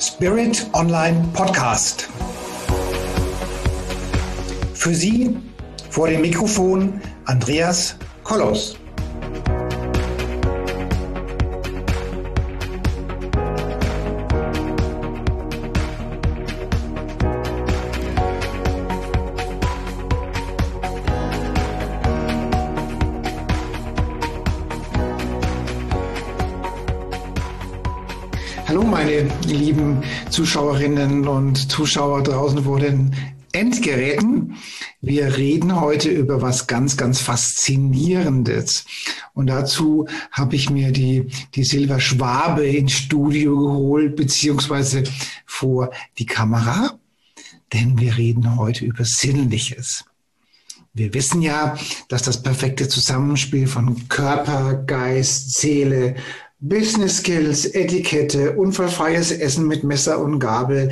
Spirit Online Podcast. Für Sie vor dem Mikrofon Andreas Kollos. Hallo meine lieben Zuschauerinnen und Zuschauer draußen vor den Endgeräten. Wir reden heute über was ganz, ganz Faszinierendes. Und dazu habe ich mir die Silva Schwabe ins Studio geholt, beziehungsweise vor die Kamera. Denn wir reden heute über Sinnliches. Wir wissen ja, dass das perfekte Zusammenspiel von Körper, Geist, Seele, Business Skills, Etikette, unfallfreies Essen mit Messer und Gabel,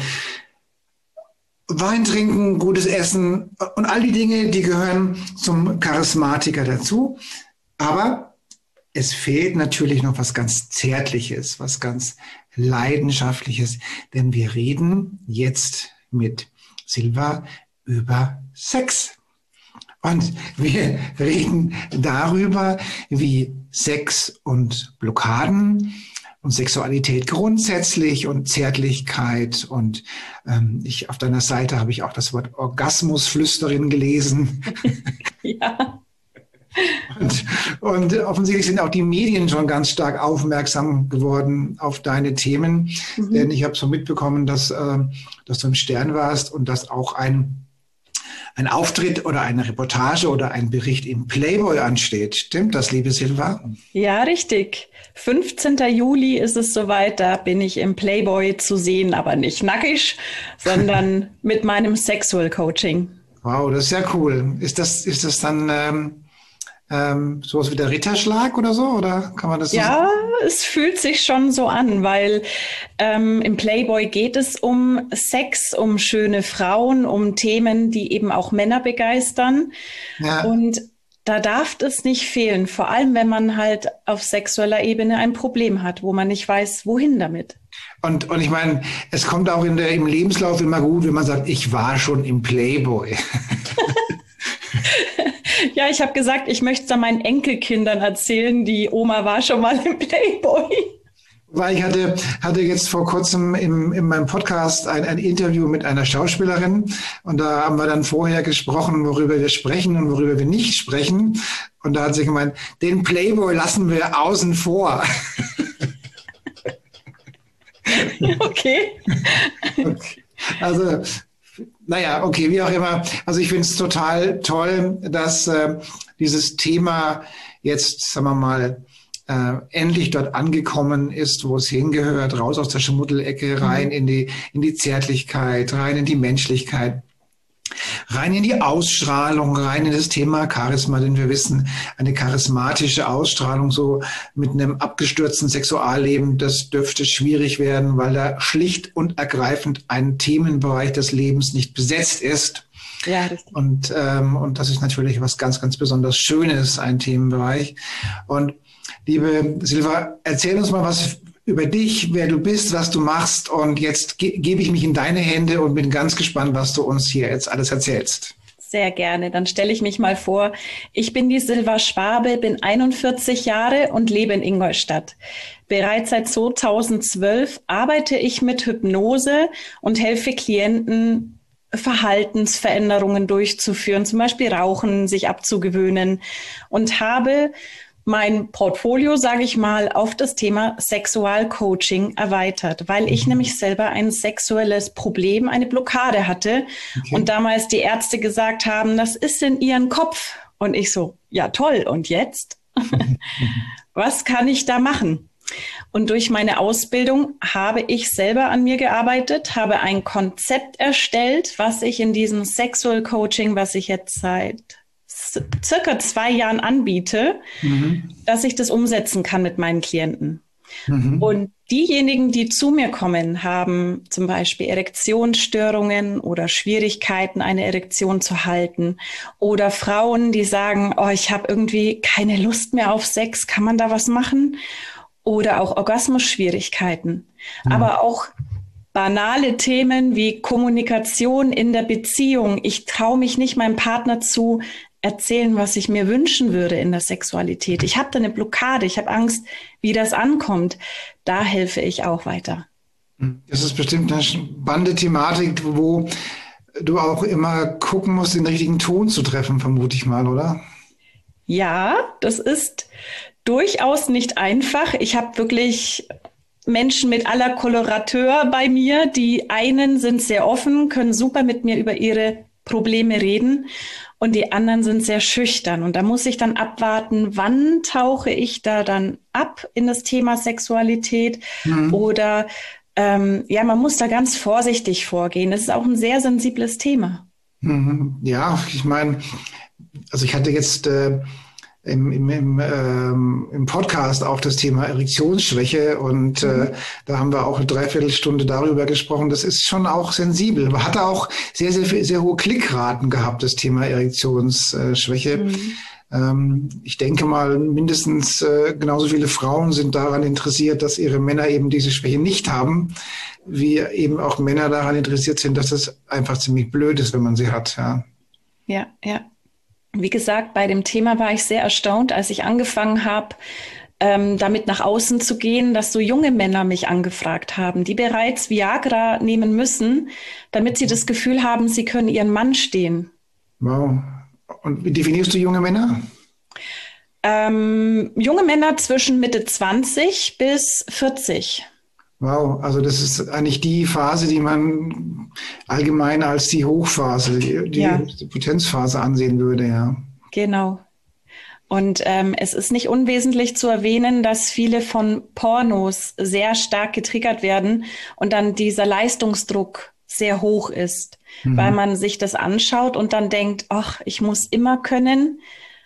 Wein trinken, gutes Essen und all die Dinge, die gehören zum Charismatiker dazu. Aber es fehlt natürlich noch was ganz Zärtliches, was ganz Leidenschaftliches, denn wir reden jetzt mit Silva über Sex. Und wir reden darüber, wie Sex und Blockaden und Sexualität grundsätzlich und Zärtlichkeit und auf deiner Seite habe ich auch das Wort Orgasmusflüsterin gelesen. Ja. Und offensichtlich sind auch die Medien schon ganz stark aufmerksam geworden auf deine Themen, denn ich habe so mitbekommen, dass du im Stern warst und dass auch ein Auftritt oder eine Reportage oder ein Bericht im Playboy ansteht. Stimmt das, liebe Silva? Ja, richtig. 15. Juli ist es soweit, da bin ich im Playboy zu sehen, aber nicht nackig, sondern mit meinem Sexual Coaching. Wow, das ist ja cool. Ist das dann sowas wie der Ritterschlag oder so? Oder kann man das so Ja, sagen? es fühlt sich schon so an, weil im Playboy geht es um Sex, um schöne Frauen, um Themen, die eben auch Männer begeistern. Ja. Und da darf es nicht fehlen, vor allem wenn man halt auf sexueller Ebene ein Problem hat, wo man nicht weiß, wohin damit. Und ich meine, es kommt auch im Lebenslauf immer gut, wenn man sagt, ich war schon im Playboy. Ja, ich habe gesagt, ich möchte es dann meinen Enkelkindern erzählen, die Oma war schon mal im Playboy. Weil ich hatte jetzt vor kurzem in meinem Podcast ein Interview mit einer Schauspielerin und da haben wir dann vorher gesprochen, worüber wir sprechen und worüber wir nicht sprechen. Und da hat sie gemeint, den Playboy lassen wir außen vor. Okay. Also, naja, okay, wie auch immer. Also ich finde es total toll, dass dieses Thema jetzt, sagen wir mal, endlich dort angekommen ist, wo es hingehört, raus aus der Schmuddelecke, rein in die Zärtlichkeit, rein in die Menschlichkeit, rein in die Ausstrahlung, rein in das Thema Charisma, denn wir wissen, eine charismatische Ausstrahlung so mit einem abgestürzten Sexualleben, das dürfte schwierig werden, weil da schlicht und ergreifend ein Themenbereich des Lebens nicht besetzt ist. Ja, richtig. Und das ist natürlich was ganz, ganz besonders Schönes, ein Themenbereich. Und liebe Silva, erzähl uns mal was über dich, wer du bist, was du machst. Und jetzt gebe ich mich in deine Hände und bin ganz gespannt, was du uns hier jetzt alles erzählst. Sehr gerne. Dann stelle ich mich mal vor. Ich bin die Silva Schwabe, bin 41 Jahre und lebe in Ingolstadt. Bereits seit 2012 arbeite ich mit Hypnose und helfe Klienten, Verhaltensveränderungen durchzuführen, zum Beispiel Rauchen, sich abzugewöhnen, und habe mein Portfolio, sage ich mal, auf das Thema Sexualcoaching erweitert, weil ich nämlich selber ein sexuelles Problem, eine Blockade hatte und damals die Ärzte gesagt haben, das ist in ihren Kopf. Und ich so, ja toll, und jetzt? Was kann ich da machen? Und durch meine Ausbildung habe ich selber an mir gearbeitet, habe ein Konzept erstellt, was ich in diesem Sexual Coaching, was ich jetzt seit circa 2 Jahren anbiete, dass ich das umsetzen kann mit meinen Klienten. Und diejenigen, die zu mir kommen, haben zum Beispiel Erektionsstörungen oder Schwierigkeiten, eine Erektion zu halten. Oder Frauen, die sagen, oh, ich habe irgendwie keine Lust mehr auf Sex, kann man da was machen? Oder auch Orgasmusschwierigkeiten. Aber auch banale Themen wie Kommunikation in der Beziehung. Ich traue mich nicht, meinem Partner zu erzählen, was ich mir wünschen würde in der Sexualität. Ich habe da eine Blockade, ich habe Angst, wie das ankommt. Da helfe ich auch weiter. Das ist bestimmt eine spannende Thematik, wo du auch immer gucken musst, den richtigen Ton zu treffen, vermute ich mal, oder? Ja, das ist durchaus nicht einfach. Ich habe wirklich Menschen mit aller Kolorateur bei mir. Die einen sind sehr offen, können super mit mir über ihre Probleme reden und die anderen sind sehr schüchtern. Und da muss ich dann abwarten, wann tauche ich da dann ab in das Thema Sexualität oder ja, man muss da ganz vorsichtig vorgehen. Das ist auch ein sehr sensibles Thema. Ja, ich meine, also ich hatte jetzt im Podcast auch das Thema Erektionsschwäche und da haben wir auch eine Dreiviertelstunde darüber gesprochen. Das ist schon auch sensibel. Man hatte auch sehr, sehr, sehr hohe Klickraten gehabt, das Thema Erektionsschwäche. Ich denke mal, mindestens genauso viele Frauen sind daran interessiert, dass ihre Männer eben diese Schwäche nicht haben, wie eben auch Männer daran interessiert sind, dass es einfach ziemlich blöd ist, wenn man sie hat. Ja, ja. Ja. Wie gesagt, bei dem Thema war ich sehr erstaunt, als ich angefangen habe, damit nach außen zu gehen, dass so junge Männer mich angefragt haben, die bereits Viagra nehmen müssen, damit sie das Gefühl haben, sie können ihren Mann stehen. Wow. Und wie definierst du junge Männer? Junge Männer zwischen Mitte 20 bis 40. Wow, also das ist eigentlich die Phase, die man allgemein als die Hochphase, die Potenzphase ansehen würde, ja. Genau. Und es ist nicht unwesentlich zu erwähnen, dass viele von Pornos sehr stark getriggert werden und dann dieser Leistungsdruck sehr hoch ist, weil man sich das anschaut und dann denkt, ach, ich muss immer können,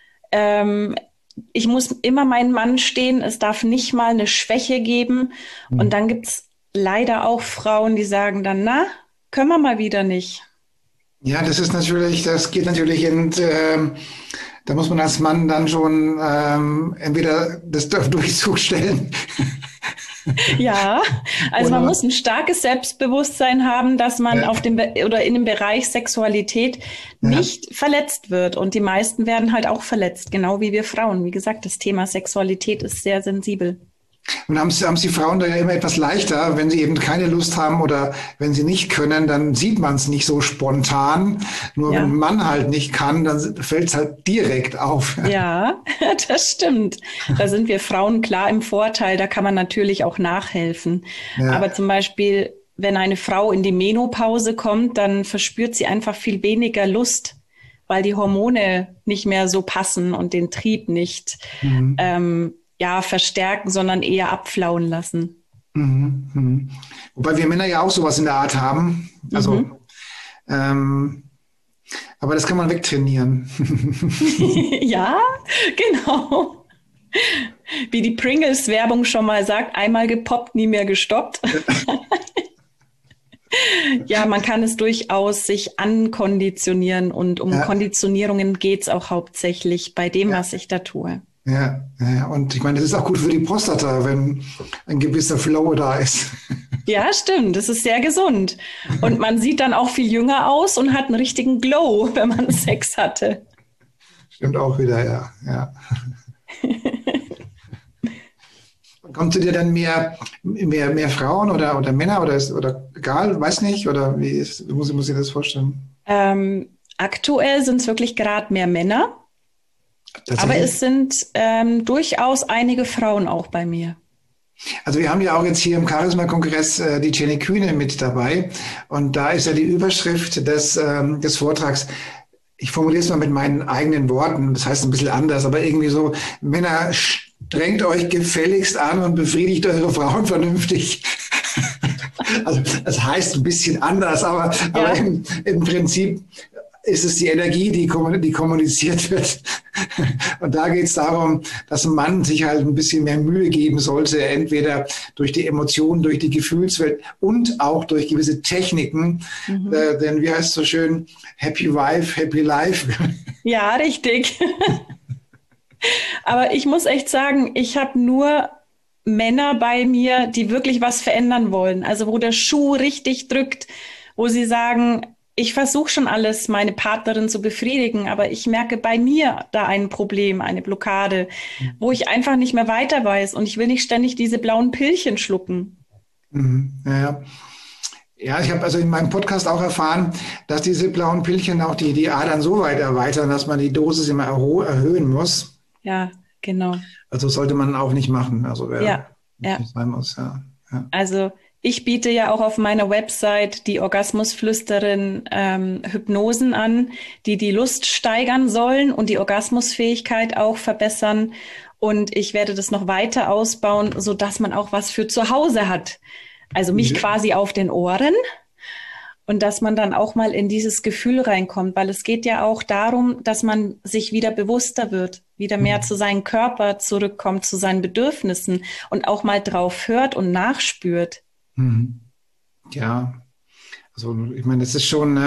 ich muss immer meinen Mann stehen, es darf nicht mal eine Schwäche geben. Und dann gibt's leider auch Frauen, die sagen dann, na, können wir mal wieder nicht. Ja, das geht natürlich da muss man als Mann dann schon entweder das Durchzug stellen. Ja, also man muss ein starkes Selbstbewusstsein haben, dass man in dem Bereich Sexualität nicht verletzt wird. Und die meisten werden halt auch verletzt, genau wie wir Frauen. Wie gesagt, das Thema Sexualität ist sehr sensibel. Und haben es die Frauen da ja immer etwas leichter, wenn sie eben keine Lust haben oder wenn sie nicht können, dann sieht man es nicht so spontan. Nur wenn ein Mann halt nicht kann, dann fällt es halt direkt auf. Ja, das stimmt. Da sind wir Frauen klar im Vorteil. Da kann man natürlich auch nachhelfen. Ja. Aber zum Beispiel, wenn eine Frau in die Menopause kommt, dann verspürt sie einfach viel weniger Lust, weil die Hormone nicht mehr so passen und den Trieb nicht verstärken, sondern eher abflauen lassen. Wobei wir Männer ja auch sowas in der Art haben. Also, aber das kann man wegtrainieren. Ja, genau. Wie die Pringles-Werbung schon mal sagt, einmal gepoppt, nie mehr gestoppt. Ja, man kann es durchaus sich ankonditionieren und um Konditionierungen geht's auch hauptsächlich bei dem, was ich da tue. Ja, und ich meine, das ist auch gut für die Prostata, wenn ein gewisser Flow da ist. Ja, stimmt. Das ist sehr gesund. Und man sieht dann auch viel jünger aus und hat einen richtigen Glow, wenn man Sex hatte. Stimmt auch wieder, ja. Kommt zu dir dann mehr Frauen oder Männer oder egal, weiß nicht, oder wie muss ich das vorstellen? Aktuell sind es wirklich gerade mehr Männer. Aber es sind durchaus einige Frauen auch bei mir. Also wir haben ja auch jetzt hier im Charisma-Kongress die Jenny Kühne mit dabei. Und da ist ja die Überschrift des Vortrags, ich formuliere es mal mit meinen eigenen Worten, das heißt ein bisschen anders, aber irgendwie so, Männer, strengt euch gefälligst an und befriedigt eure Frauen vernünftig. Also das heißt ein bisschen anders, aber im Prinzip ist es die Energie, die kommuniziert wird. Und da geht es darum, dass ein Mann sich halt ein bisschen mehr Mühe geben sollte, entweder durch die Emotionen, durch die Gefühlswelt und auch durch gewisse Techniken. Denn wie heißt es so schön, Happy Wife, Happy Life. Ja, richtig. Aber ich muss echt sagen, ich habe nur Männer bei mir, die wirklich was verändern wollen. Also wo der Schuh richtig drückt, wo sie sagen, ich versuche schon alles, meine Partnerin zu befriedigen, aber ich merke bei mir da ein Problem, eine Blockade, wo ich einfach nicht mehr weiter weiß und ich will nicht ständig diese blauen Pillchen schlucken. Ja, ja. Ja, ich habe also in meinem Podcast auch erfahren, dass diese blauen Pillchen auch die Adern so weit erweitern, dass man die Dosis immer erhöhen muss. Ja, genau. Also sollte man auch nicht machen. Also wer Ja, ja. nicht sein muss, ja. Ja. Also ich biete ja auch auf meiner Website die Orgasmusflüsterin Hypnosen an, die die Lust steigern sollen und die Orgasmusfähigkeit auch verbessern. Und ich werde das noch weiter ausbauen, so dass man auch was für zu Hause hat. Also mich quasi auf den Ohren und dass man dann auch mal in dieses Gefühl reinkommt, weil es geht ja auch darum, dass man sich wieder bewusster wird, wieder mehr zu seinem Körper zurückkommt, zu seinen Bedürfnissen und auch mal drauf hört und nachspürt. Mhm. Ja, also ich meine, das ist schon,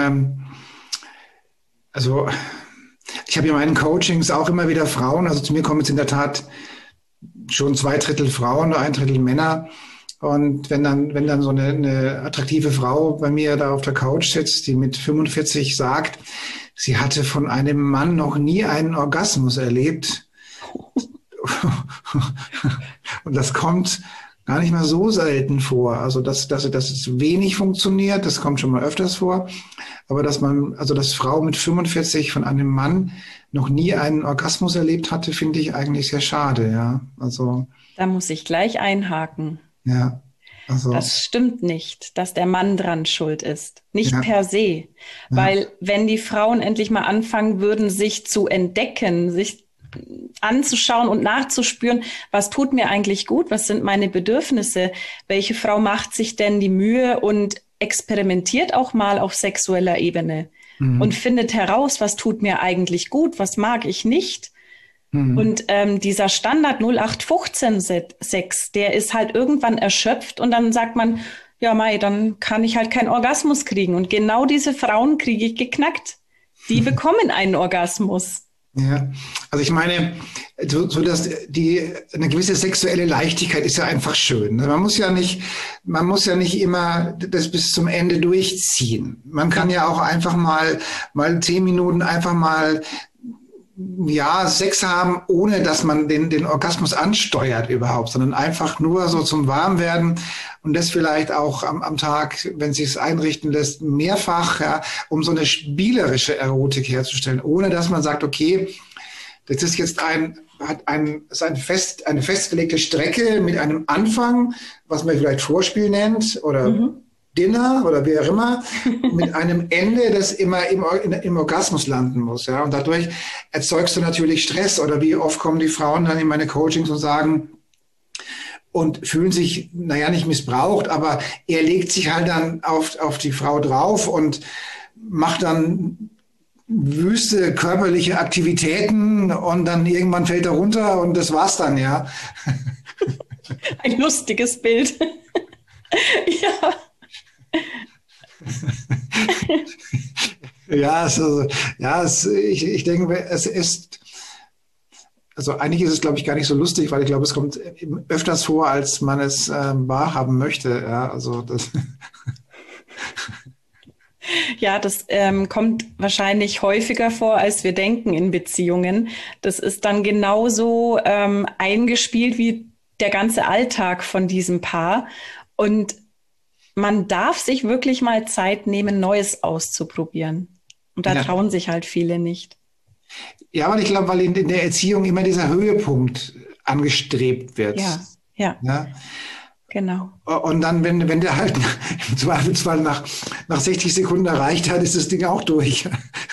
also ich habe in meinen Coachings auch immer wieder Frauen, also zu mir kommen jetzt in der Tat schon 2/3 Frauen, 1/3 Männer. Und wenn dann so eine attraktive Frau bei mir da auf der Couch sitzt, die mit 45 sagt, sie hatte von einem Mann noch nie einen Orgasmus erlebt. Und das kommt gar nicht mal so selten vor. Also, dass es wenig funktioniert, das kommt schon mal öfters vor. Aber dass Frau mit 45 von einem Mann noch nie einen Orgasmus erlebt hatte, finde ich eigentlich sehr schade, ja. Also. Da muss ich gleich einhaken. Ja, also. Das stimmt nicht, dass der Mann dran schuld ist. Nicht Ja. per se. Weil wenn die Frauen endlich mal anfangen würden, sich zu entdecken, sich anzuschauen und nachzuspüren, was tut mir eigentlich gut, was sind meine Bedürfnisse, welche Frau macht sich denn die Mühe und experimentiert auch mal auf sexueller Ebene und findet heraus, was tut mir eigentlich gut, was mag ich nicht. Und dieser Standard 0815-Sex, der ist halt irgendwann erschöpft und dann sagt man, ja Mai, dann kann ich halt keinen Orgasmus kriegen. Und genau diese Frauen kriege ich geknackt. Die bekommen einen Orgasmus. Ja, also ich meine, so dass eine gewisse sexuelle Leichtigkeit ist ja einfach schön. Man muss ja nicht immer das bis zum Ende durchziehen. Man kann ja auch einfach mal 10 Minuten einfach mal Sex haben, ohne dass man den Orgasmus ansteuert überhaupt, sondern einfach nur so zum Warmwerden und das vielleicht auch am Tag, wenn es sich einrichten lässt, mehrfach, ja, um so eine spielerische Erotik herzustellen, ohne dass man sagt, okay, das ist jetzt eine festgelegte Strecke mit einem Anfang, was man vielleicht Vorspiel nennt oder Dinner oder wie auch immer, mit einem Ende, das immer im Orgasmus landen muss. Ja? Und dadurch erzeugst du natürlich Stress. Oder wie oft kommen die Frauen dann in meine Coachings und sagen, und fühlen sich, nicht missbraucht, aber er legt sich halt dann auf die Frau drauf und macht dann wüste körperliche Aktivitäten und dann irgendwann fällt er runter und das war's dann, ja. Ein lustiges Bild. Ja. Ich denke, es ist, also eigentlich ist es, glaube ich, gar nicht so lustig, weil ich glaube, es kommt öfters vor, als man es wahrhaben möchte. Ja, also das. Ja, das kommt wahrscheinlich häufiger vor, als wir denken in Beziehungen. Das ist dann genauso eingespielt wie der ganze Alltag von diesem Paar. Und man darf sich wirklich mal Zeit nehmen, Neues auszuprobieren. Und da trauen sich halt viele nicht. Ja, aber ich glaube, weil in der Erziehung immer dieser Höhepunkt angestrebt wird. Ja. Genau. Und dann, wenn der halt im Zweifelsfall nach 60 Sekunden erreicht hat, ist das Ding auch durch.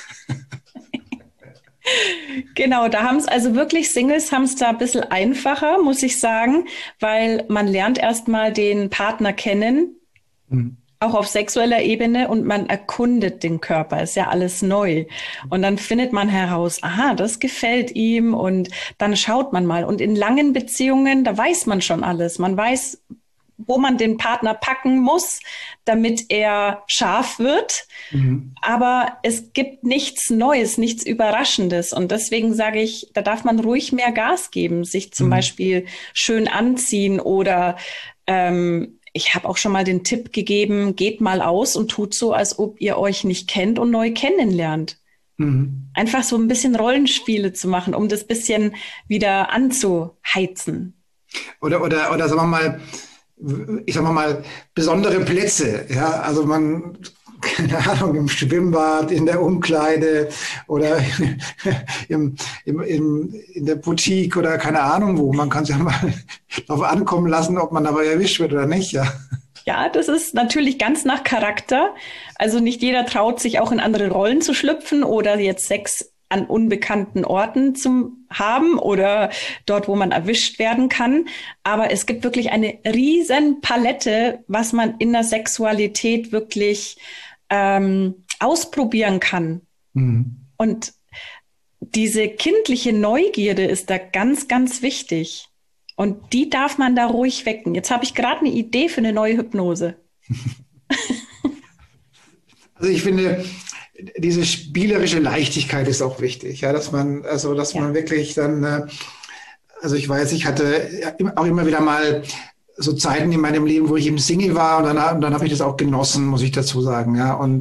Genau, da haben es also wirklich Singles haben es da ein bisschen einfacher, muss ich sagen, weil man lernt erstmal den Partner kennen, auch auf sexueller Ebene, und man erkundet den Körper, ist ja alles neu. Und dann findet man heraus, aha, das gefällt ihm, und dann schaut man mal. Und in langen Beziehungen, da weiß man schon alles. Man weiß, wo man den Partner packen muss, damit er scharf wird. Aber es gibt nichts Neues, nichts Überraschendes. Und deswegen sage ich, da darf man ruhig mehr Gas geben, sich zum Beispiel schön anziehen oder ich habe auch schon mal den Tipp gegeben, geht mal aus und tut so, als ob ihr euch nicht kennt und neu kennenlernt. Einfach so ein bisschen Rollenspiele zu machen, um das bisschen wieder anzuheizen. Oder sagen wir mal, ich sag mal, besondere Plätze. Ja, also man, keine Ahnung, im Schwimmbad, in der Umkleide oder in der Boutique oder keine Ahnung wo. Man kann es ja mal darauf ankommen lassen, ob man dabei erwischt wird oder nicht. Ja. Ja, das ist natürlich ganz nach Charakter. Also nicht jeder traut sich auch in andere Rollen zu schlüpfen oder jetzt Sex an unbekannten Orten zu haben oder dort, wo man erwischt werden kann. Aber es gibt wirklich eine riesen Palette, was man in der Sexualität wirklich ausprobieren kann. Und diese kindliche Neugierde ist da ganz, ganz wichtig. Und die darf man da ruhig wecken. Jetzt habe ich gerade eine Idee für eine neue Hypnose. Also ich finde, diese spielerische Leichtigkeit ist auch wichtig, ja, dass man wirklich dann, also ich weiß, ich hatte auch immer wieder mal so Zeiten in meinem Leben, wo ich eben Single war und dann habe ich das auch genossen, muss ich dazu sagen, ja, und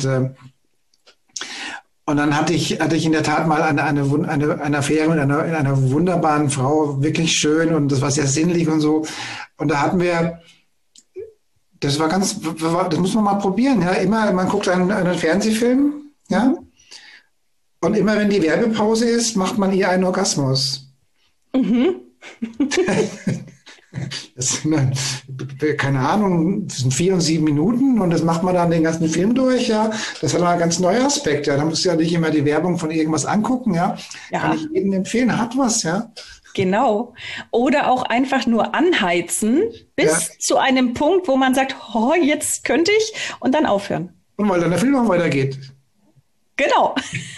dann hatte ich in der Tat mal eine Affäre mit einer wunderbaren Frau, wirklich schön und das war sehr sinnlich und so. Und da hatten wir, das muss man mal probieren, ja. Immer, man guckt einen Fernsehfilm, ja. Und immer wenn die Werbepause ist, macht man ihr einen Orgasmus. Das sind, keine Ahnung, das sind 4 und 7 Minuten und das macht man dann den ganzen Film durch, ja. Das hat einen ganz neuen Aspekt, ja. Da musst du ja nicht immer die Werbung von irgendwas angucken, ja. Kann ich jedem empfehlen, hat was, ja. Genau. Oder auch einfach nur anheizen bis zu einem Punkt, wo man sagt, oh, jetzt könnte ich und dann aufhören. Und weil dann der Film auch weitergeht. Genau.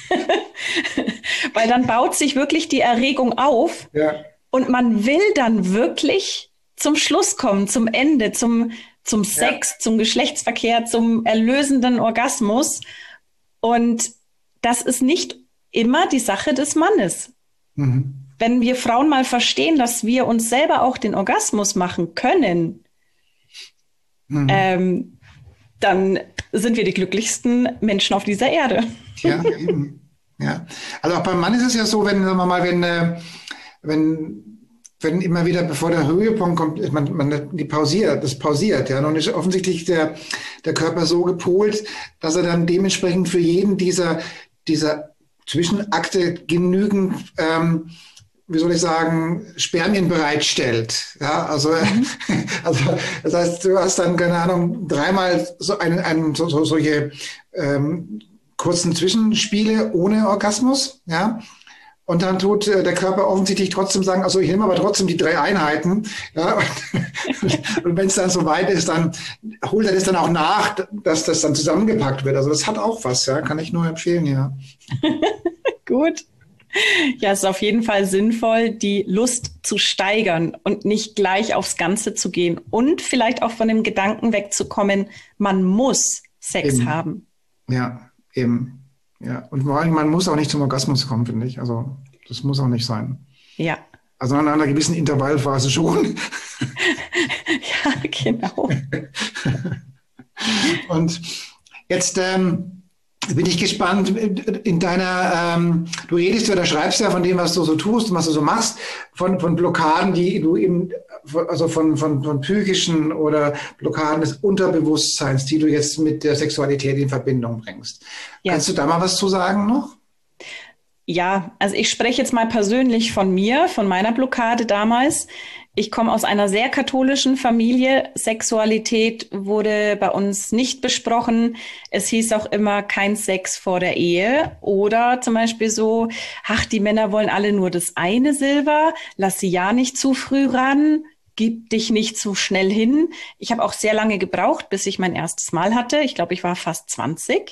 Weil dann baut sich wirklich die Erregung auf und man will dann wirklich zum Schluss kommen, zum Ende, zum Sex, zum Geschlechtsverkehr, zum erlösenden Orgasmus. Und das ist nicht immer die Sache des Mannes. Wenn wir Frauen mal verstehen, dass wir uns selber auch den Orgasmus machen können, dann sind wir die glücklichsten Menschen auf dieser Erde. Ja, eben. Ja. Also auch beim Mann ist es ja so, wenn, sagen wir mal, wenn immer wieder, bevor der Höhepunkt kommt, das pausiert, ja. Und ist offensichtlich der Körper so gepolt, dass er dann dementsprechend für jeden dieser Zwischenakte genügend, wie soll ich sagen, Spermien bereitstellt. Ja, also das heißt, du hast dann, keine Ahnung, 3-mal solche kurzen Zwischenspiele ohne Orgasmus, ja. Und dann tut der Körper offensichtlich trotzdem sagen, also ich nehme aber trotzdem die 3 Einheiten. Ja, und wenn es dann so weit ist, dann holt er das dann auch nach, dass das dann zusammengepackt wird. Also das hat auch was, ja, kann ich nur empfehlen, ja. Gut. Ja, es ist auf jeden Fall sinnvoll, die Lust zu steigern und nicht gleich aufs Ganze zu gehen und vielleicht auch von dem Gedanken wegzukommen, man muss Sex haben. Ja, eben. Ja, und vor allem, man muss auch nicht zum Orgasmus kommen, finde ich. Also, das muss auch nicht sein. Ja. Also, an einer gewissen Intervallphase schon. Ja, genau. Und jetzt bin ich gespannt in deiner, du redest oder schreibst ja von dem, was du so tust und was du so machst, von Blockaden, die du eben, also von psychischen oder Blockaden des Unterbewusstseins, die du jetzt mit der Sexualität in Verbindung bringst. Ja. Kannst du da mal was zu sagen noch? Ja, also ich spreche jetzt mal persönlich von mir, von meiner Blockade damals. Ich komme aus einer sehr katholischen Familie. Sexualität wurde bei uns nicht besprochen. Es hieß auch immer kein Sex vor der Ehe. Oder zum Beispiel so, ach, die Männer wollen alle nur das eine, Silva. Lass sie ja nicht zu früh ran. Gib dich nicht zu schnell hin. Ich habe auch sehr lange gebraucht, bis ich mein erstes Mal hatte. Ich glaube, ich war fast 20.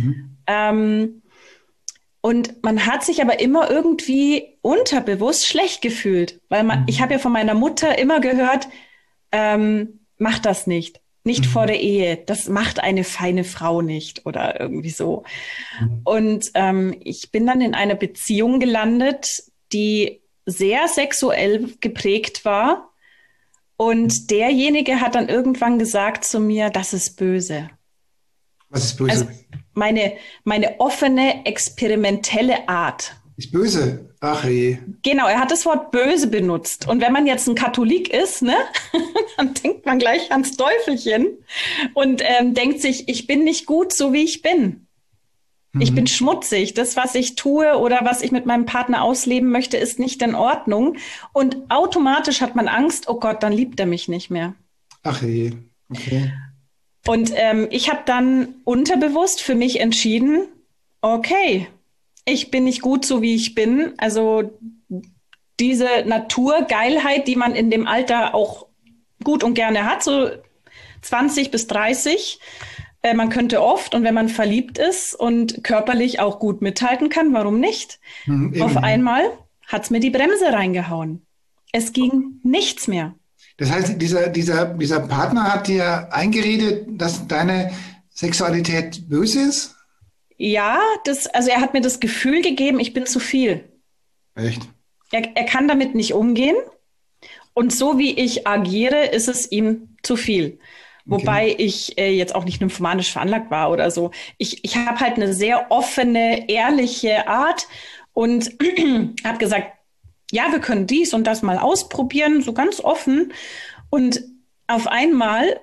Und man hat sich aber immer irgendwie unterbewusst schlecht gefühlt, weil ich habe ja von meiner Mutter immer gehört, mach das nicht. Nicht vor der Ehe. Das macht eine feine Frau nicht oder irgendwie so. Und ich bin dann in einer Beziehung gelandet, die sehr sexuell geprägt war. Und derjenige hat dann irgendwann gesagt zu mir, das ist böse. Was ist böse? Also meine offene, experimentelle Art. Ist böse? Ach je. Genau, er hat das Wort böse benutzt. Und wenn man jetzt ein Katholik ist, ne, dann denkt man gleich ans Teufelchen und denkt sich, ich bin nicht gut, so wie ich bin. Ich bin schmutzig. Das, was ich tue oder was ich mit meinem Partner ausleben möchte, ist nicht in Ordnung. Und automatisch hat man Angst, oh Gott, dann liebt er mich nicht mehr. Ach je. Okay. Und ich habe dann unterbewusst für mich entschieden, okay, ich bin nicht gut, so wie ich bin. Also diese Naturgeilheit, die man in dem Alter auch gut und gerne hat, so 20 bis 30. Man könnte oft, und wenn man verliebt ist und körperlich auch gut mithalten kann, warum nicht? Auf einmal hat's mir die Bremse reingehauen. Es ging nichts mehr. Das heißt, dieser Partner hat dir eingeredet, dass deine Sexualität böse ist? Ja, also er hat mir das Gefühl gegeben, ich bin zu viel. Echt? Er kann damit nicht umgehen. Und so wie ich agiere, ist es ihm zu viel. Wobei ich jetzt auch nicht nymphomanisch veranlagt war oder so. Ich habe halt eine sehr offene, ehrliche Art und habe gesagt, ja, wir können dies und das mal ausprobieren, so ganz offen. Und auf einmal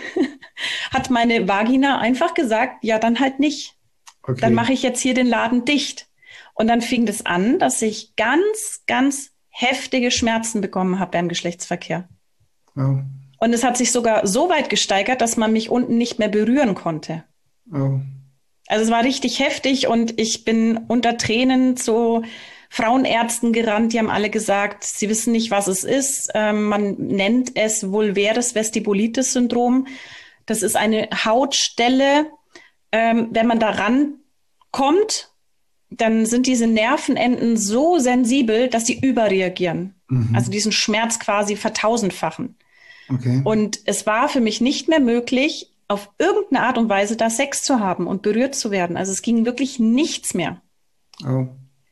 hat meine Vagina einfach gesagt, ja, dann halt nicht. Okay. Dann mache ich jetzt hier den Laden dicht. Und dann fing das an, dass ich ganz, ganz heftige Schmerzen bekommen habe beim Geschlechtsverkehr. Oh. Und es hat sich sogar so weit gesteigert, dass man mich unten nicht mehr berühren konnte. Oh. Also es war richtig heftig und ich bin unter Tränen zu Frauenärzten gerannt. Die haben alle gesagt, sie wissen nicht, was es ist. Man nennt es vulväres Vestibulitis-Syndrom. Das ist eine Hautstelle. Wenn man da rankommt, dann sind diese Nervenenden so sensibel, dass sie überreagieren. Also diesen Schmerz quasi vertausendfachen. Okay. Und es war für mich nicht mehr möglich, auf irgendeine Art und Weise da Sex zu haben und berührt zu werden. Also es ging wirklich nichts mehr. Oh.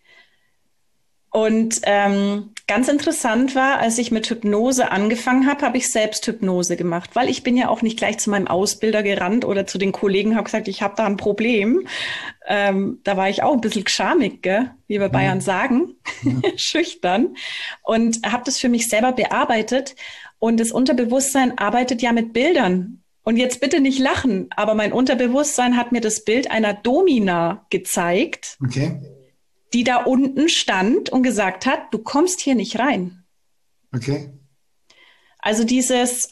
Und ganz interessant war, als ich mit Hypnose angefangen habe, habe ich selbst Hypnose gemacht, weil ich bin ja auch nicht gleich zu meinem Ausbilder gerannt oder zu den Kollegen, habe gesagt, ich habe da ein Problem. Da war ich auch ein bisschen schamig, gell? Wie wir Bayern sagen, schüchtern. Und habe das für mich selber bearbeitet. Und das Unterbewusstsein arbeitet ja mit Bildern. Und jetzt bitte nicht lachen, aber mein Unterbewusstsein hat mir das Bild einer Domina gezeigt, die da unten stand und gesagt hat, du kommst hier nicht rein. Okay. Also dieses,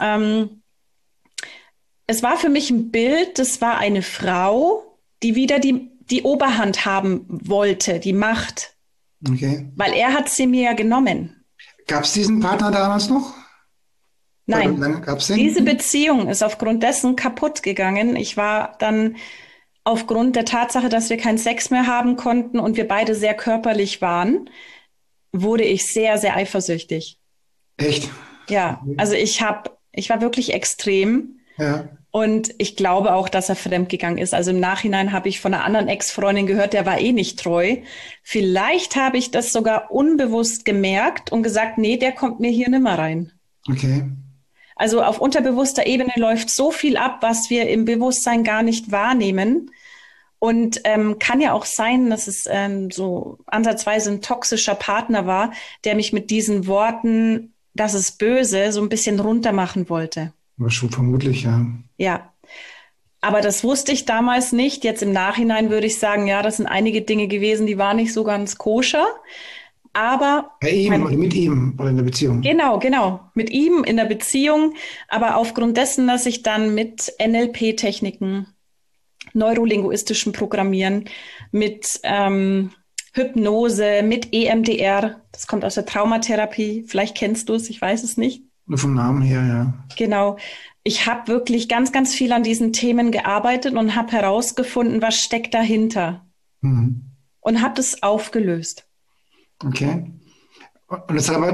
es war für mich ein Bild, das war eine Frau, die wieder die Oberhand haben wollte, die Macht. Okay. Weil er hat sie mir ja genommen. Gab es diesen Partner damals noch? Nein, diese Beziehung ist aufgrund dessen kaputt gegangen. Ich war dann aufgrund der Tatsache, dass wir keinen Sex mehr haben konnten und wir beide sehr körperlich waren, wurde ich sehr, sehr eifersüchtig. Echt? Ja, also ich war wirklich extrem. Ja. Und ich glaube auch, dass er fremdgegangen ist. Also im Nachhinein habe ich von einer anderen Ex-Freundin gehört, der war eh nicht treu. Vielleicht habe ich das sogar unbewusst gemerkt und gesagt, nee, der kommt mir hier nimmer rein. Okay. Also auf unterbewusster Ebene läuft so viel ab, was wir im Bewusstsein gar nicht wahrnehmen. Und kann ja auch sein, dass es so ansatzweise ein toxischer Partner war, der mich mit diesen Worten, das ist böse, so ein bisschen runtermachen wollte. War schon vermutlich, ja. Ja, aber das wusste ich damals nicht. Jetzt im Nachhinein würde ich sagen, ja, das sind einige Dinge gewesen, die waren nicht so ganz koscher. Aber bei ihm oder mit ihm oder in der Beziehung? Genau. Mit ihm in der Beziehung. Aber aufgrund dessen, dass ich dann mit NLP-Techniken, neurolinguistischem Programmieren, mit Hypnose, mit EMDR, das kommt aus der Traumatherapie, vielleicht kennst du es, ich weiß es nicht. Nur vom Namen her, ja. Genau. Ich habe wirklich ganz, ganz viel an diesen Themen gearbeitet und habe herausgefunden, was steckt dahinter. Und habe das aufgelöst. Okay. Und das hat aber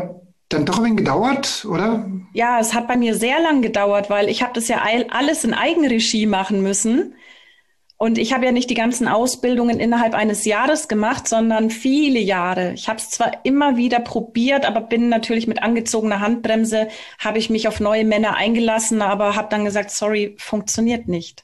dann doch ein wenig gedauert, oder? Ja, es hat bei mir sehr lang gedauert, weil ich habe das ja alles in Eigenregie machen müssen. Und ich habe ja nicht die ganzen Ausbildungen innerhalb eines Jahres gemacht, sondern viele Jahre. Ich habe es zwar immer wieder probiert, aber bin natürlich mit angezogener Handbremse, habe ich mich auf neue Männer eingelassen, aber habe dann gesagt, sorry, funktioniert nicht.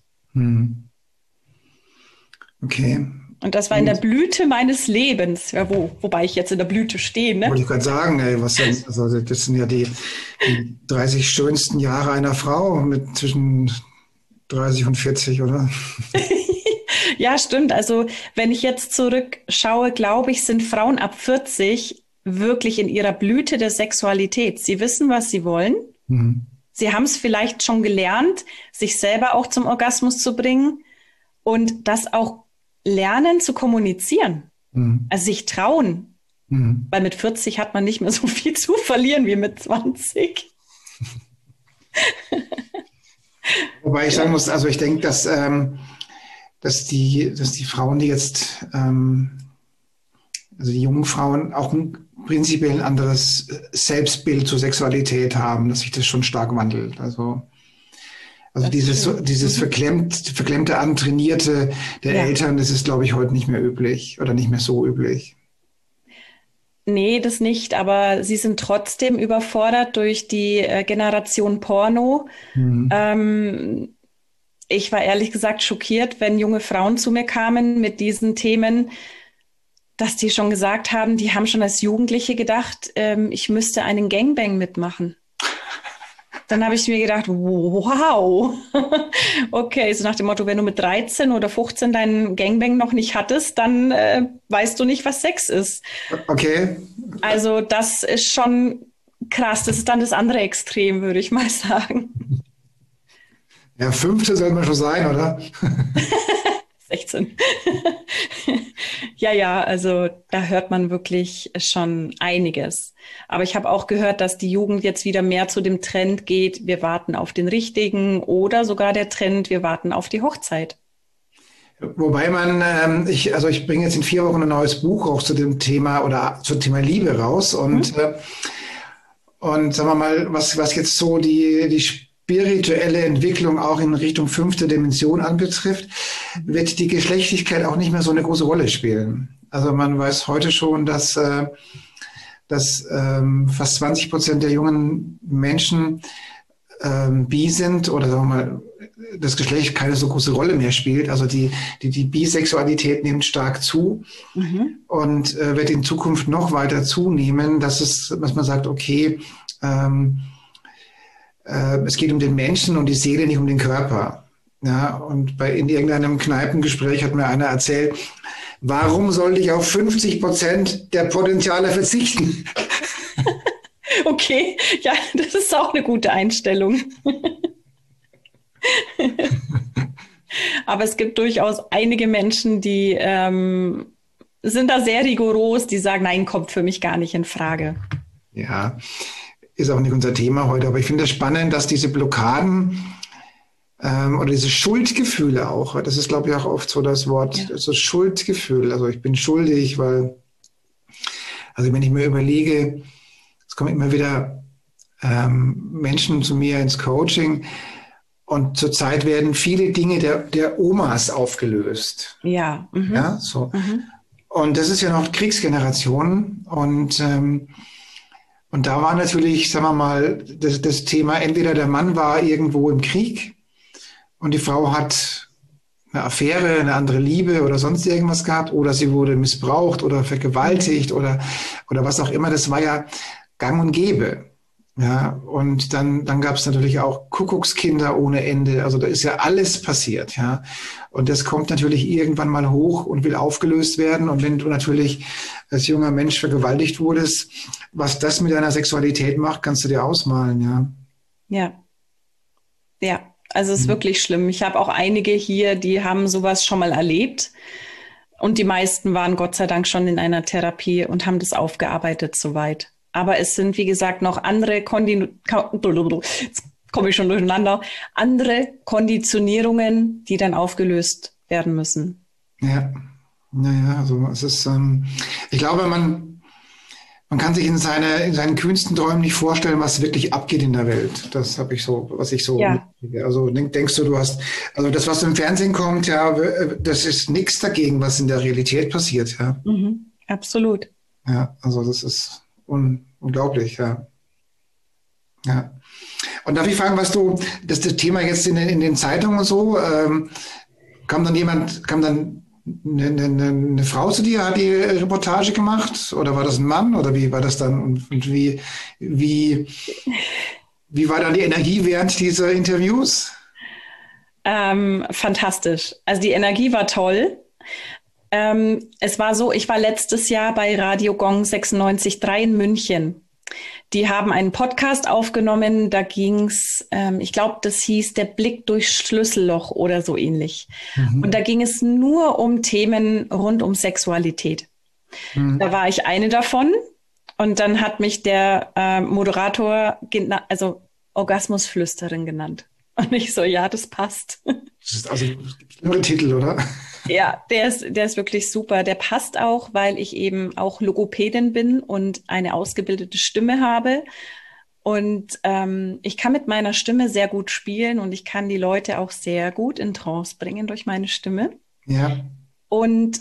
Okay. Und das war in der Blüte meines Lebens, ja, wobei ich jetzt in der Blüte stehe, ne? Wollte ich gerade sagen, ey, also das sind ja die 30 schönsten Jahre einer Frau mit zwischen 30 und 40, oder? Ja, stimmt. Also wenn ich jetzt zurückschaue, glaube ich, sind Frauen ab 40 wirklich in ihrer Blüte der Sexualität. Sie wissen, was sie wollen. Sie haben es vielleicht schon gelernt, sich selber auch zum Orgasmus zu bringen und das auch lernen zu kommunizieren. Also sich trauen. Weil mit 40 hat man nicht mehr so viel zu verlieren wie mit 20. Wobei ich sagen muss, also ich denke, dass die Frauen, die jetzt, also die jungen Frauen auch prinzipiell ein anderes Selbstbild zur Sexualität haben, dass sich das schon stark wandelt. Also dieses verklemmte, antrainierte der Eltern, das ist, glaube ich, heute nicht mehr üblich oder nicht mehr so üblich. Nee, das nicht, aber sie sind trotzdem überfordert durch die Generation Porno. Ich war ehrlich gesagt schockiert, wenn junge Frauen zu mir kamen mit diesen Themen, dass die schon gesagt haben, die haben schon als Jugendliche gedacht, ich müsste einen Gangbang mitmachen. Dann habe ich mir gedacht, wow, okay, so nach dem Motto, wenn du mit 13 oder 15 deinen Gangbang noch nicht hattest, dann weißt du nicht, was Sex ist. Okay. Also das ist schon krass, das ist dann das andere Extrem, würde ich mal sagen. Ja, 15 sollte man schon sein, oder? 16. Ja, also da hört man wirklich schon einiges. Aber ich habe auch gehört, dass die Jugend jetzt wieder mehr zu dem Trend geht, wir warten auf den Richtigen oder sogar der Trend, wir warten auf die Hochzeit. Wobei ich bringe jetzt in 4 Wochen ein neues Buch auch zu dem Thema oder zum Thema Liebe raus und sagen wir mal, was jetzt so die spirituelle Entwicklung auch in Richtung 5. Dimension anbetrifft, wird die Geschlechtlichkeit auch nicht mehr so eine große Rolle spielen. Also man weiß heute schon, dass fast 20% der jungen Menschen bi sind oder sagen wir mal, das Geschlecht keine so große Rolle mehr spielt. Also die Bisexualität nimmt stark zu und wird in Zukunft noch weiter zunehmen, dass man sagt, okay, es geht um den Menschen und die Seele, nicht um den Körper. Ja, und in irgendeinem Kneipengespräch hat mir einer erzählt, warum sollte ich auf 50% der Potenziale verzichten? Okay, ja, das ist auch eine gute Einstellung. Aber es gibt durchaus einige Menschen, die sind da sehr rigoros, die sagen, nein, kommt für mich gar nicht in Frage. Ja, ist auch nicht unser Thema heute, aber ich finde es spannend, dass diese Blockaden oder diese Schuldgefühle auch, das ist, glaube ich, auch oft so das Wort, so Schuldgefühl, also ich bin schuldig, weil, also wenn ich mir überlege, es kommen immer wieder Menschen zu mir ins Coaching und zurzeit werden viele Dinge der Omas aufgelöst. Ja. Ja, so. Und das ist ja noch Kriegsgeneration und da war natürlich, sagen wir mal, das Thema, entweder der Mann war irgendwo im Krieg und die Frau hat eine Affäre, eine andere Liebe oder sonst irgendwas gehabt oder sie wurde missbraucht oder vergewaltigt oder was auch immer. Das war ja gang und gäbe. Ja, und dann gab es natürlich auch Kuckuckskinder ohne Ende. Also da ist ja alles passiert, ja. Und das kommt natürlich irgendwann mal hoch und will aufgelöst werden. Und wenn du natürlich als junger Mensch vergewaltigt wurdest, was das mit deiner Sexualität macht, kannst du dir ausmalen, ja. Ja, also es ist wirklich schlimm. Ich habe auch einige hier, die haben sowas schon mal erlebt. Und die meisten waren Gott sei Dank schon in einer Therapie und haben das aufgearbeitet soweit. Aber es sind, wie gesagt, noch andere andere Konditionierungen, die dann aufgelöst werden müssen. Ja, naja, also es ist, ich glaube, Man kann sich in seinen kühnsten Träumen nicht vorstellen, was wirklich abgeht in der Welt. Das habe ich so, was ich so Ja, mitkriege. Also denkst du hast, also das, was im Fernsehen kommt, ja, das ist nichts dagegen, was in der Realität passiert, ja. absolut. Ja, also das ist unglaublich, ja. Ja. Und darf ich fragen, das Thema jetzt in den Zeitungen und so, kam dann eine Frau zu dir, hat die Reportage gemacht? Oder war das ein Mann? Oder wie war das dann? Und wie, wie war dann die Energie während dieser Interviews? Fantastisch. Also die Energie war toll. Es war so, ich war letztes Jahr bei Radio Gong 96.3 in München. Die haben einen Podcast aufgenommen, da ging's, ich glaube, das hieß Der Blick durchs Schlüsselloch oder so ähnlich. Und da ging es nur um Themen rund um Sexualität. Da war ich eine davon und dann hat mich der Moderator, also Orgasmusflüsterin genannt. Und ich so, ja, das passt. Das ist also nur Titel, oder? Ja, der ist wirklich super. Der passt auch, weil ich eben auch Logopädin bin und eine ausgebildete Stimme habe. Und ich kann mit meiner Stimme sehr gut spielen und ich kann die Leute auch sehr gut in Trance bringen durch meine Stimme. Ja. Und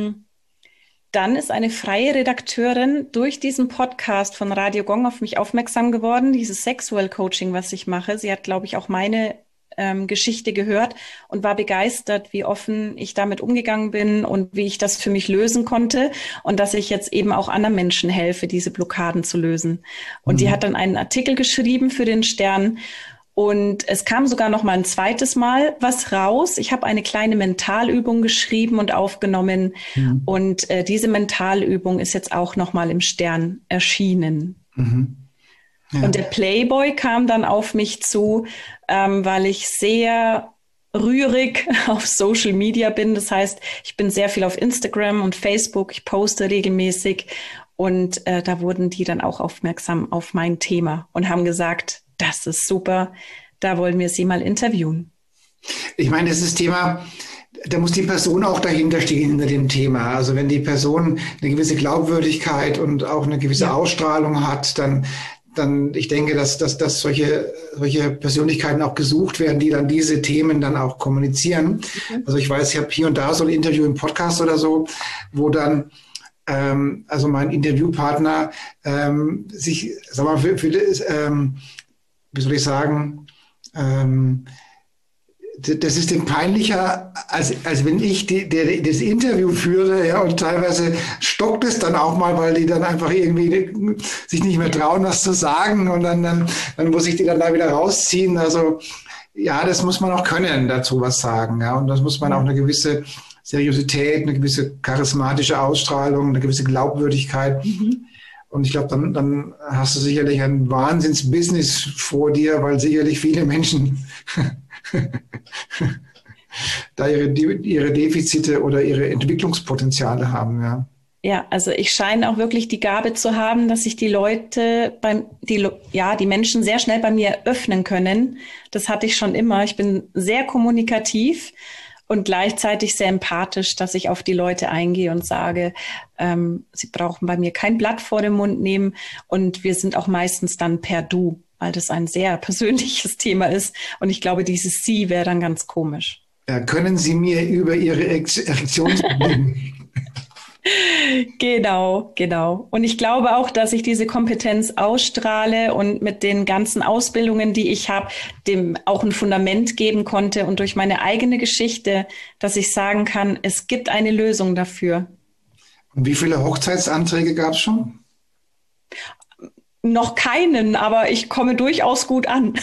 dann ist eine freie Redakteurin durch diesen Podcast von Radio Gong auf mich aufmerksam geworden, dieses Sexual Coaching, was ich mache. Sie hat, glaube ich, auch meine Geschichte gehört und war begeistert, wie offen ich damit umgegangen bin und wie ich das für mich lösen konnte und dass ich jetzt eben auch anderen Menschen helfe, diese Blockaden zu lösen. Und die hat dann einen Artikel geschrieben für den Stern und es kam sogar noch mal ein zweites Mal was raus. Ich habe eine kleine Mentalübung geschrieben und aufgenommen und diese Mentalübung ist jetzt auch noch mal im Stern erschienen. Ja. Und der Playboy kam dann auf mich zu, weil ich sehr rührig auf Social Media bin. Das heißt, ich bin sehr viel auf Instagram und Facebook. Ich poste regelmäßig. Und da wurden die dann auch aufmerksam auf mein Thema und haben gesagt, das ist super, da wollen wir Sie mal interviewen. Ich meine, das ist Thema, da muss die Person auch dahinter stehen hinter dem Thema. Also wenn die Person eine gewisse Glaubwürdigkeit und auch eine gewisse Ausstrahlung hat, dann ich denke, dass solche Persönlichkeiten auch gesucht werden, die dann diese Themen dann auch kommunizieren. Also ich weiß, ich habe hier und da so ein Interview im Podcast oder so, wo dann also mein Interviewpartner sich, sag mal, wie soll ich sagen, das ist dem peinlicher, als wenn ich das Interview führe, ja, und teilweise stockt es dann auch mal, weil die dann einfach irgendwie sich nicht mehr trauen, was zu sagen und dann muss ich die dann da wieder rausziehen. Also ja, das muss man auch können, dazu was sagen, ja, und das muss man auch eine gewisse Seriosität, eine gewisse charismatische Ausstrahlung, eine gewisse Glaubwürdigkeit. Und ich glaube, dann hast du sicherlich ein Wahnsinns-Business vor dir, weil sicherlich viele Menschen da ihre Defizite oder ihre Entwicklungspotenziale haben, ja. Ja, also ich scheine auch wirklich die Gabe zu haben, dass sich die Leute die Menschen sehr schnell bei mir öffnen können. Das hatte ich schon immer. Ich bin sehr kommunikativ und gleichzeitig sehr empathisch, dass ich auf die Leute eingehe und sage, sie brauchen bei mir kein Blatt vor den Mund nehmen und wir sind auch meistens dann per Du, weil das ein sehr persönliches Thema ist und ich glaube, dieses Sie wäre dann ganz komisch. Ja, können Sie mir über Ihre Erektionsprobleme Genau. Und ich glaube auch, dass ich diese Kompetenz ausstrahle und mit den ganzen Ausbildungen, die ich habe, dem auch ein Fundament geben konnte und durch meine eigene Geschichte, dass ich sagen kann, es gibt eine Lösung dafür. Und wie viele Hochzeitsanträge gab es schon? Noch keinen, aber ich komme durchaus gut an.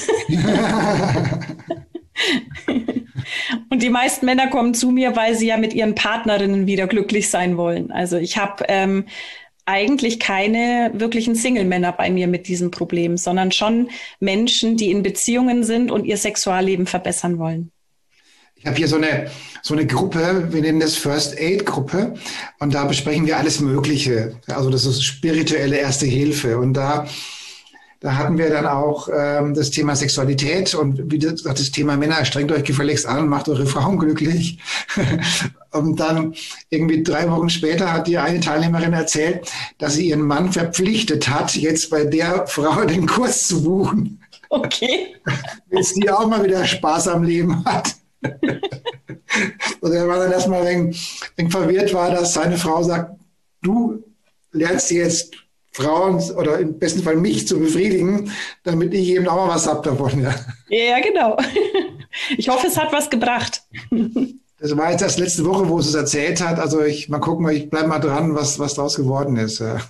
Und die meisten Männer kommen zu mir, weil sie ja mit ihren Partnerinnen wieder glücklich sein wollen. Also ich habe eigentlich keine wirklichen Single-Männer bei mir mit diesem Problem, sondern schon Menschen, die in Beziehungen sind und ihr Sexualleben verbessern wollen. Ich habe hier so eine Gruppe, wir nennen das First Aid Gruppe, und da besprechen wir alles Mögliche. Also das ist spirituelle Erste Hilfe. Und da Da hatten wir dann auch das Thema Sexualität und wie gesagt, das Thema Männer, strengt euch gefälligst an, macht eure Frauen glücklich. Und dann irgendwie 3 Wochen später hat die eine Teilnehmerin erzählt, dass sie ihren Mann verpflichtet hat, jetzt bei der Frau den Kurs zu buchen. Okay. Bis die auch mal wieder Spaß am Leben hat. Und er war dann erstmal ein wenig verwirrt, war, dass seine Frau sagt, du lernst jetzt Frauen oder im besten Fall mich zu befriedigen, damit ich eben auch mal was habe davon. Ja. Ja, genau. Ich hoffe, es hat was gebracht. Das war jetzt erst letzte Woche, wo sie es erzählt hat. Also mal gucken, ich bleibe mal dran, was daraus geworden ist. Ja.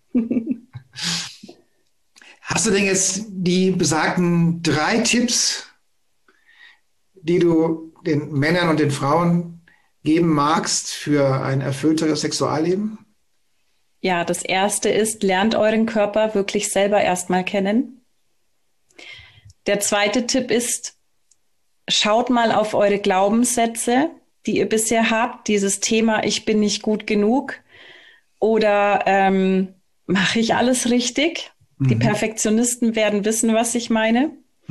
Hast du denn jetzt die besagten 3 Tipps, die du den Männern und den Frauen geben magst für ein erfüllteres Sexualleben? Ja, das erste ist, lernt euren Körper wirklich selber erstmal kennen. Der zweite Tipp ist, schaut mal auf eure Glaubenssätze, die ihr bisher habt. Dieses Thema, ich bin nicht gut genug oder mache ich alles richtig? Die Perfektionisten werden wissen, was ich meine.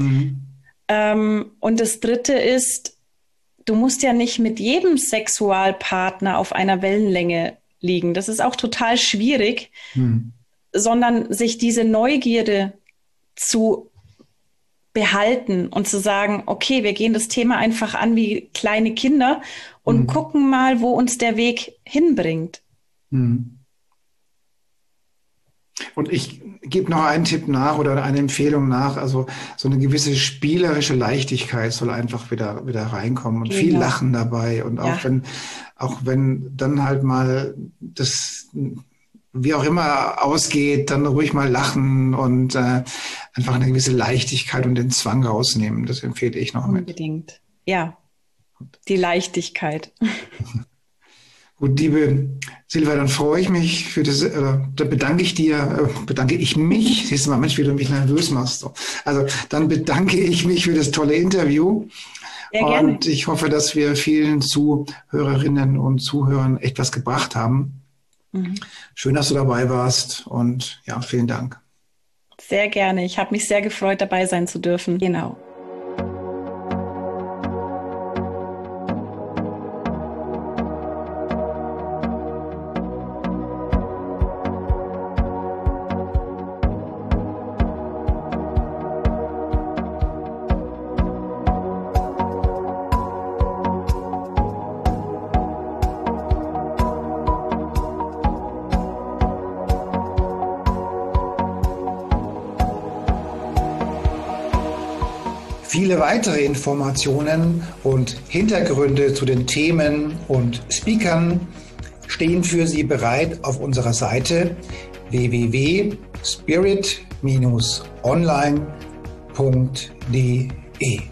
Und das dritte ist, du musst ja nicht mit jedem Sexualpartner auf einer Wellenlänge liegen. Das ist auch total schwierig, sondern sich diese Neugierde zu behalten und zu sagen, okay, wir gehen das Thema einfach an wie kleine Kinder und gucken mal, wo uns der Weg hinbringt. Und ich gebe noch einen Tipp nach oder eine Empfehlung nach. Also so eine gewisse spielerische Leichtigkeit soll einfach wieder reinkommen und viel Lachen dabei. Und auch wenn dann halt mal das wie auch immer ausgeht, dann ruhig mal lachen und einfach eine gewisse Leichtigkeit und den Zwang rausnehmen. Das empfehle ich noch mit. Unbedingt. Ja, die Leichtigkeit. Gut, liebe Silvia, dann freue ich mich für das, da bedanke ich mich, siehst du mal, Mensch, wie du mich nervös machst. Also dann bedanke ich mich für das tolle Interview. Sehr gerne. Und ich hoffe, dass wir vielen Zuhörerinnen und Zuhörern echt was gebracht haben. Schön, dass du dabei warst und ja, vielen Dank. Sehr gerne. Ich habe mich sehr gefreut, dabei sein zu dürfen. Genau. Viele weitere Informationen und Hintergründe zu den Themen und Speakern stehen für Sie bereit auf unserer Seite www.spirit-online.de.